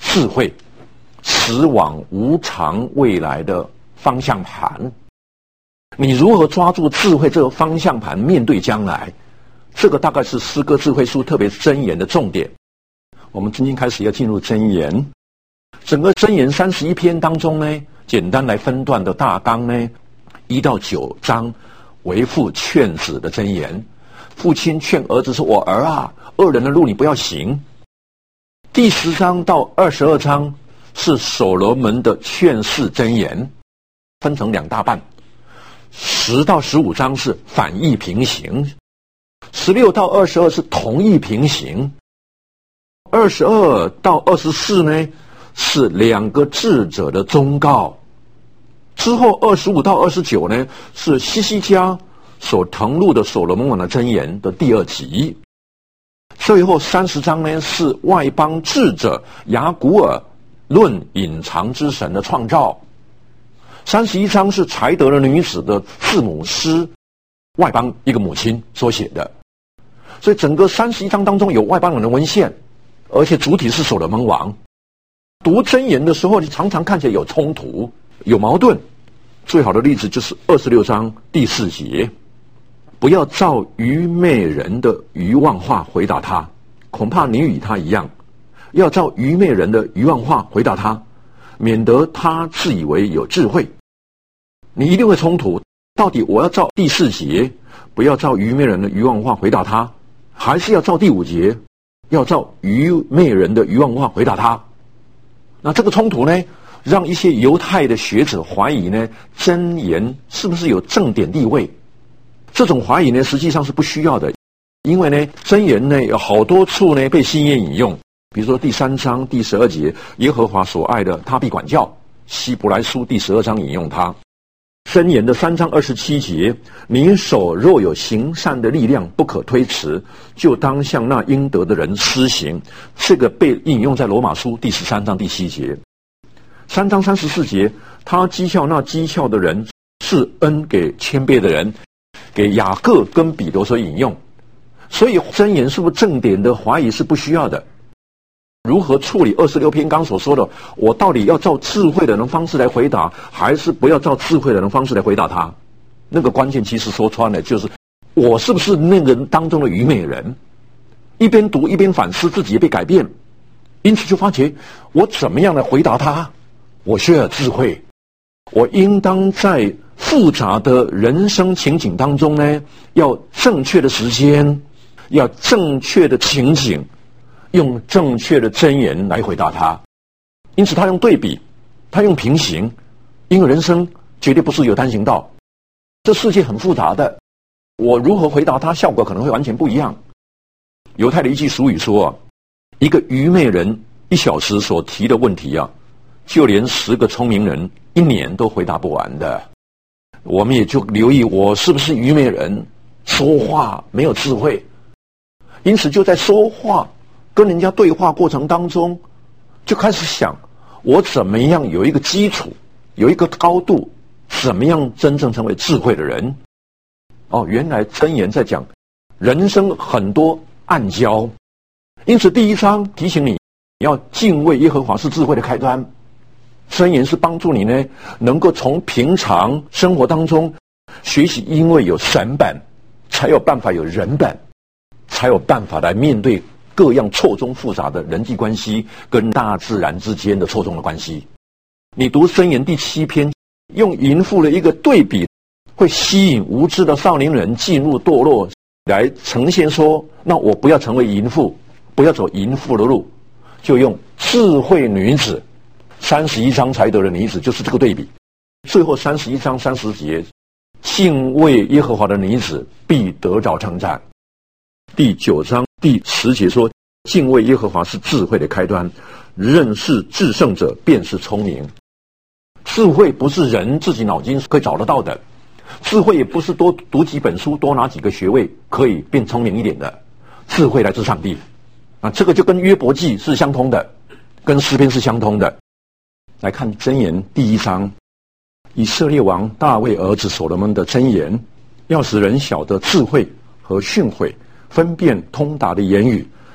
智慧，驶往无常未来的方向盘。你如何抓住智慧这个方向盘面对将来？这个大概是诗歌智慧书特别箴言的重点。我们今天开始要进入箴言。整个箴言31篇当中呢，简单来分段的大纲呢，1到9章为父劝子的箴言。父亲劝儿子说：“我儿啊，恶人的路你不要行。”第10章到22章是所罗门的劝世箴言，分成2大半。10到15章是反义平行，16到22是同义平行，22到24呢是2个智者的忠告。之后25到29呢是希西家所誊录的所罗门王的箴言的第2集。最后30章呢是外邦智者雅古尔论隐藏之神的创造。31章是才德的女子的字母诗，外邦一个母亲所写的。所以整个31章当中有外邦人的文献，而且主体是所罗门王。读箴言的时候，你常常看起来有冲突，有矛盾。最好的例子就是26章第4节，不要照愚昧人的愚妄话回答他，恐怕你与他一样，要照愚昧人的愚妄话回答他，免得他自以为有智慧。你一定会冲突，到底我要照第4节，不要照愚昧人的愚妄话回答他，还是要照第5节，要照愚昧人的愚妄话回答他？那这个冲突呢，让一些犹太的学者怀疑呢，箴言是不是有正典地位？这种怀疑呢，实际上是不需要的，因为呢，箴言呢有好多处呢被新约引用，比如说第3章第12节，耶和华所爱的，他必管教；希伯来书第12章引用他。箴言的3章27节，你手若有行善的力量，不可推辞，就当向那应得的人施行。这个被引用在罗马书第13章第7节。3章34节，他讥笑那讥笑的人，赐恩给谦卑的人，给雅各跟彼得所引用。所以箴言是不是正典的怀疑是不需要的。如何处理26篇刚所说的，我到底要照智慧的人方式来回答，还是不要照智慧的人方式来回答他？那个关键其实说穿了，就是我是不是那个当中的愚昧人？一边读一边反思，自己也被改变，因此就发觉我怎么样来回答他？我需要智慧，我应当在复杂的人生情景当中呢，要正确的时间，要正确的情景，用正确的箴言来回答他。因此他用对比，他用平行，因为人生绝对不是有单行道，这世界很复杂的，我如何回答他，效果可能会完全不一样。犹太的一句俗语说，一个愚昧人1小时所提的问题就连10个聪明人1年都回答不完的。我们也就留意我是不是愚昧人，说话没有智慧，因此就在说话跟人家对话过程当中，就开始想我怎么样有一个基础，有一个高度，怎么样真正成为智慧的人。原来箴言在讲人生很多暗礁，因此第1章提醒你要敬畏耶和华是智慧的开端。箴言是帮助你呢，能够从平常生活当中学习，因为有神本，才有办法有人本，才有办法来面对各样错综复杂的人际关系跟大自然之间的错综的关系。你读箴言第7篇，用淫妇的一个对比，会吸引无知的少年人进入堕落，来呈现说，那我不要成为淫妇，不要走淫妇的路，就用智慧女子。31章才得的女子就是这个对比。最后31章30节，敬畏耶和华的女子必得着称赞。第9章第10节说，敬畏耶和华是智慧的开端，认识至圣者便是聪明。智慧不是人自己脑筋可以找得到的，智慧也不是多读几本书，多拿几个学位可以变聪明一点的。智慧来自上帝这个就跟约伯记是相通的，跟诗篇是相通的。来看箴言第1章，以色列王大卫儿子所罗门的箴言，要使人晓得智慧和训诲，分辨通达的言语，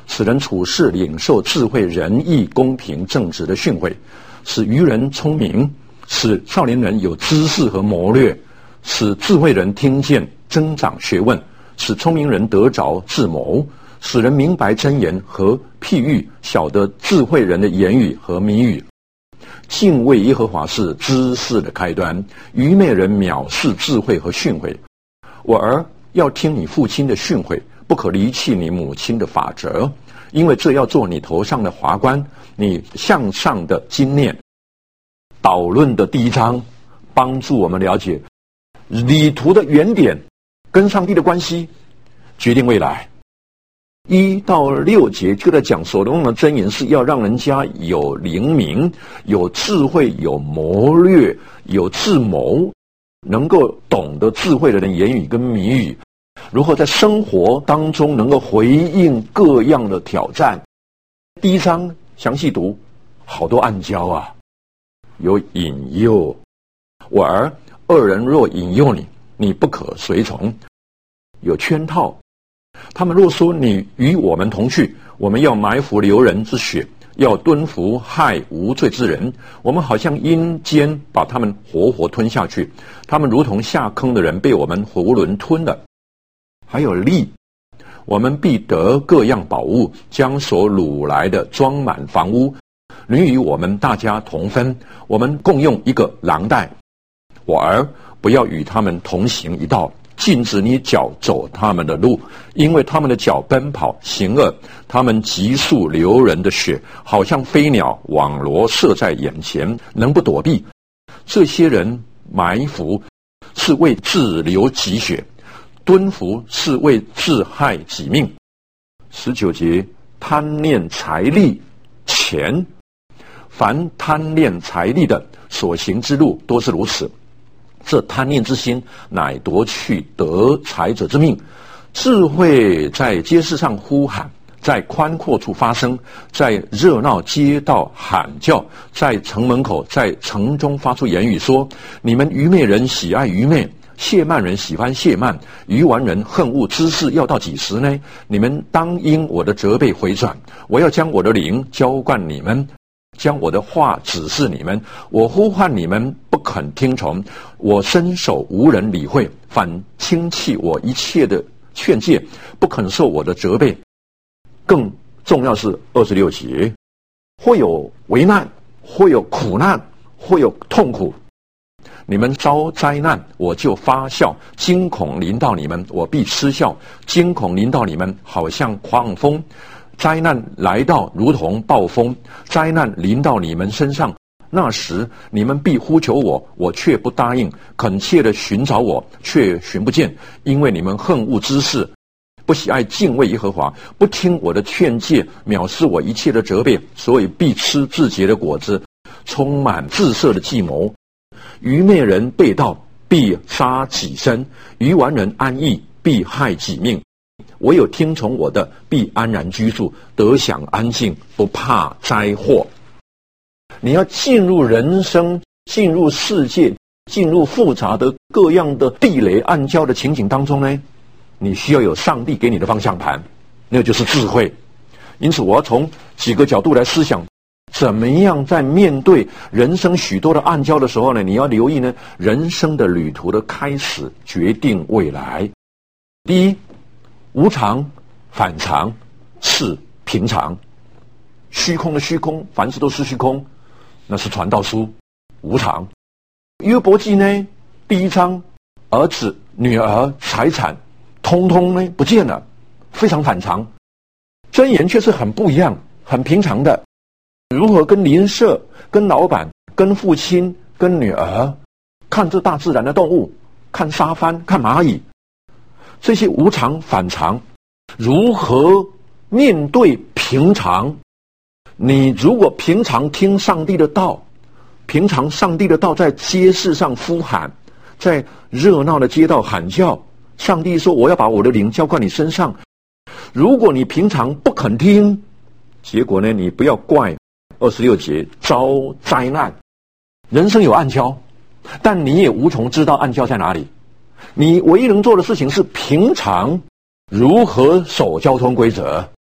使人处事领受智慧、仁义、公平、正直的训诲，使愚人聪明，使少年人有知识和谋略，使智慧人听见增长学问，使聪明人得着智谋，使人明白真言和譬喻，晓得智慧人的言语和谜语。敬畏耶和华是知识的开端，愚昧人藐视智慧和训诲。我儿，要听你父亲的训诲，不可离弃你母亲的法则，因为这要做你头上的华冠，你向上的金链。导论的第一章帮助我们了解旅途的原点跟上帝的关系，决定未来。1到6节就在讲所罗门的箴言是要让人家有灵明、有智慧、有谋略、有智谋，能够懂得智慧的人言语跟谜语，如何在生活当中能够回应各样的挑战。第一章详细读，好多暗礁啊，有引诱。我儿，恶人若引诱你，你不可随从。有圈套，他们若说你与我们同去，我们要埋伏流人之血，要蹲伏害无罪之人，我们好像阴间把他们活活吞下去，他们如同下坑的人被我们囫囵吞了。还有利，我们必得各样宝物，将所掳来的装满房屋，女与我们大家同分，我们共用一个囊袋。我儿，不要与他们同行一道，禁止你脚走他们的路，因为他们的脚奔跑行恶，他们急速流人的血，好像飞鸟网罗射在眼前，能不躲避？这些人埋伏是为自流己血，蹲伏是为自害己命。19节，贪恋财力钱，凡贪恋财力的所行之路都是如此。这贪念之心，乃夺去得财者之命。智慧在街市上呼喊，在宽阔处发声，在热闹街道喊叫，在城门口，在城中发出言语说：你们愚昧人喜爱愚昧，亵慢人喜欢亵慢，愚顽人恨恶知识，要到几时呢？你们当因我的责备回转，我要将我的灵浇灌你们，将我的话指示你们。我呼唤你们不肯听从，我伸手无人理会，反轻弃我一切的劝诫，不肯受我的责备。更重要是26节，会有危难，会有苦难，会有痛苦。你们遭灾难，我就发笑；惊恐临到你们，我必嗤笑。惊恐临到你们，好像狂风；灾难来到，如同暴风。灾难临到你们身上，那时你们必呼求我，我却不答应；恳切地寻找我，却寻不见，因为你们恨恶知识，不喜爱敬畏耶和华，不听我的劝诫，藐视我一切的责备，所以必吃自结的果子，充满自设的计谋。愚昧人背道，必杀己身；愚顽人安逸，必害己命。唯有听从我的，必安然居住，得享安静，不怕灾祸。你要进入人生，进入世界，进入复杂的各样的地雷暗礁的情景当中呢，你需要有上帝给你的方向盘，那就是智慧。因此我要从几个角度来思想，怎么样在面对人生许多的暗礁的时候呢，你要留意呢，人生的旅途的开始决定未来。第一，无常反常是平常，虚空的虚空，凡事都是虚空，那是传道书，无常。约伯记呢，第一章，儿子、女儿、财产，通通呢不见了，非常反常。箴言却是很不一样，很平常的。如何跟邻舍、跟老板、跟父亲、跟女儿，看这大自然的动物，看沙帆、看蚂蚁，这些无常反常，如何面对平常？你如果平常听上帝的道，平常上帝的道在街市上呼喊，在热闹的街道喊叫，上帝说我要把我的灵浇灌你身上。如果你平常不肯听，结果呢，你不要怪26节遭灾难。人生有暗礁，但你也无从知道暗礁在哪里。你唯一能做的事情是平常如何守交通规则，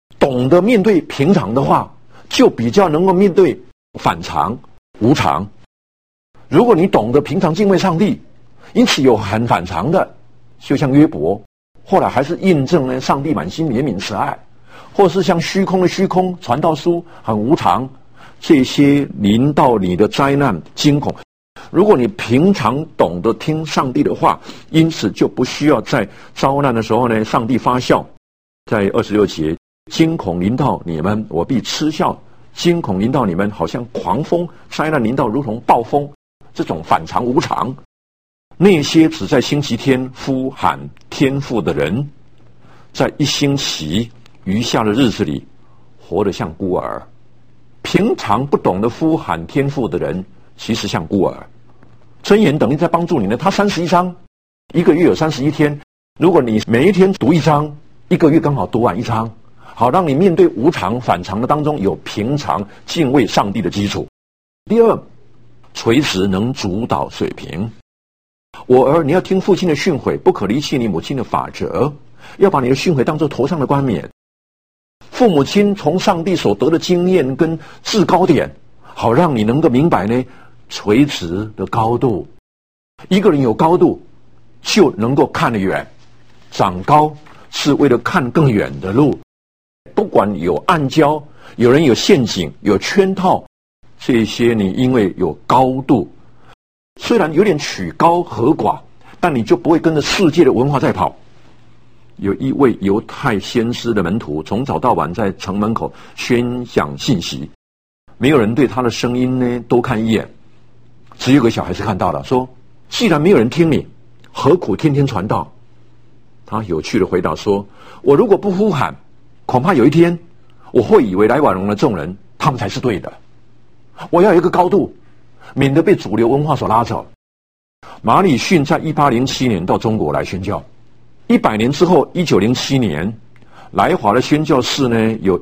懂得面对平常的话，就比较能够面对反常、无常。如果你懂得平常敬畏上帝，因此有很反常的，就像约伯，后来还是印证了上帝满心怜悯慈爱，或是像虚空的虚空传道书很无常，这些临到你的灾难惊恐，如果你平常懂得听上帝的话，因此就不需要在遭难的时候呢，上帝发笑。在26节，惊恐临到你们，我必嗤笑；惊恐临到你们，好像狂风；灾难临到如同暴风。这种反常无常，那些只在星期天呼喊天父的人，在一星期余下的日子里，活得像孤儿。平常不懂得呼喊天父的人，其实像孤儿。箴言等于在帮助你呢，他31章，一个月有31天，如果你每一天读一章，一个月刚好读完一章，好让你面对无常反常的当中有平常敬畏上帝的基础。第二，垂直能主导水平。我儿，你要听父亲的训诲，不可离弃你母亲的法则，要把你的训诲当作头上的冠冕。父母亲从上帝所得的经验跟制高点，好让你能够明白呢，垂直的高度。一个人有高度，就能够看得远。长高是为了看更远的路。不管有暗礁，有人有陷阱，有圈套，这些你因为有高度，虽然有点曲高和寡，但你就不会跟着世界的文化在跑。有一位犹太先知的门徒，从早到晚在城门口宣讲信息，没有人对他的声音呢多看一眼，只有个小孩子看到了，说：既然没有人听你，何苦天天传道？他有趣的回答说：我如果不呼喊，恐怕有一天我会以为来婉容的众人他们才是对的。我要有一个高度，免得被主流文化所拉走。马礼逊在1807年到中国来宣教，100年之后1907年来华的宣教士呢，有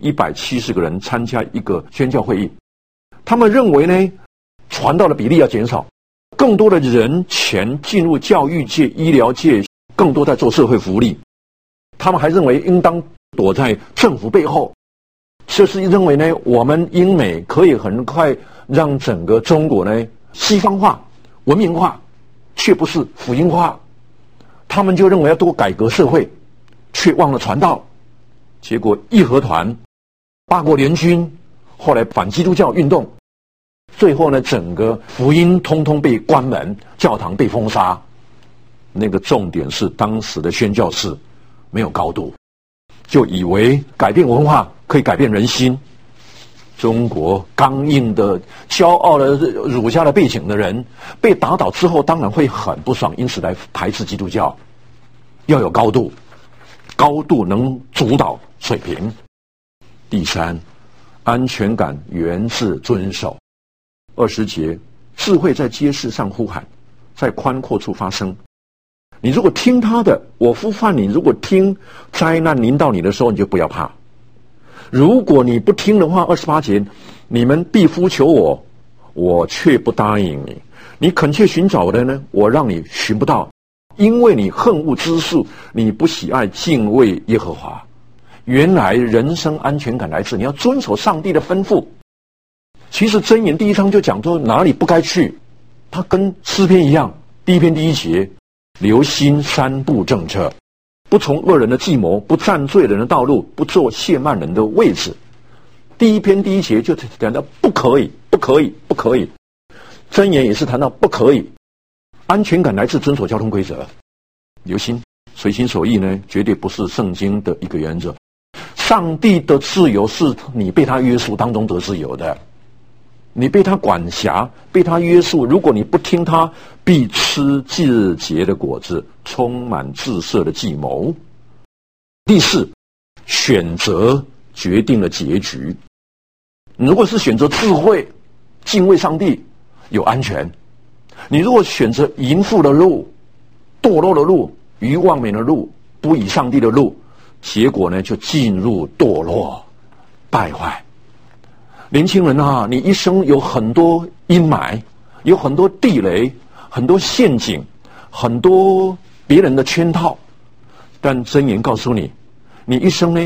1170个人参加一个宣教会议。他们认为呢，传道的比例要减少，更多的人钱进入教育界、医疗界，更多在做社会福利。他们还认为应当躲在政府背后，就是认为呢，我们英美可以很快让整个中国呢西方化、文明化，却不是福音化。他们就认为要多改革社会，却忘了传道。结果义和团、八国联军，后来反基督教运动，最后呢，整个福音通通被关门，教堂被封杀。那个重点是当时的宣教士没有高度，就以为改变文化可以改变人心。中国刚硬的、骄傲的、儒家的背景的人被打倒之后，当然会很不爽，因此来排斥基督教。要有高度，高度能主导水平。第三，安全感源自遵守。20节，智慧在街市上呼喊，在宽阔处发声。你如果听他的，我呼唤你；如果听，灾难临到你的时候，你就不要怕。如果你不听的话，28节，你们必呼求我，我却不答应你。你恳切寻找的呢，我让你寻不到，因为你恨恶知识，你不喜爱敬畏耶和华。原来人生安全感来自你要遵守上帝的吩咐。其实箴言第1章就讲说哪里不该去，它跟诗篇一样，第1篇第1节，留心3步政策，不从恶人的计谋，不占罪人的道路，不做亵慢人的位置。第1篇第1节就谈到不可以，不可以，不可以。箴言也是谈到不可以。安全感来自遵守交通规则，留心随心所欲呢，绝对不是圣经的一个原则。上帝的自由是你被他约束当中得自由的，你被他管辖，被他约束，如果你不听他，必吃自结的果子，充满自设的计谋。第4，选择决定了结局。你如果是选择智慧、敬畏上帝，有安全；你如果选择淫妇的路、堕落的路、愚妄美的路、不以上帝的路，结果呢就进入堕落、败坏。年轻人啊，你一生有很多阴霾，有很多地雷，很多陷阱，很多别人的圈套，但箴言告诉你，你一生呢，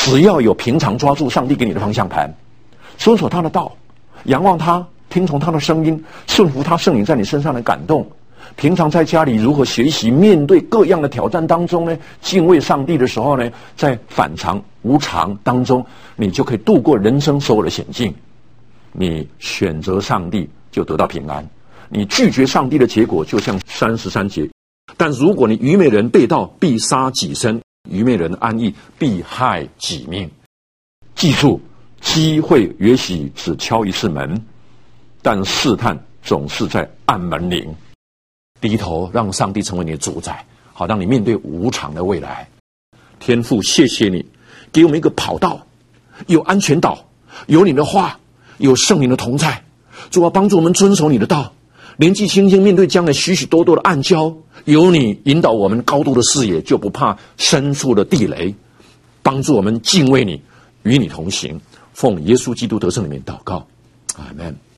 只要有平常抓住上帝给你的方向盘，遵守他的道，仰望他，听从他的声音，顺服他圣灵在你身上的感动。平常在家里如何学习面对各样的挑战当中呢？敬畏上帝的时候呢，在反常无常当中，你就可以度过人生所有的险境。你选择上帝就得到平安，你拒绝上帝的结果就像33节。但如果你愚昧人背道，必杀己身；愚昧人安逸，必害己命。记住，机会也许只敲一次门，但试探总是在按门铃。低头让上帝成为你的主宰，好让你面对无常的未来。天父，谢谢你给我们一个跑道，有安全岛，有你的话，有圣灵的同在。主啊，帮助我们遵守你的道，年纪轻轻面对将来许许多多的暗礁，有你引导我们高度的视野，就不怕深处的地雷。帮助我们敬畏你，与你同行。奉耶稣基督得胜的名祷告，阿们。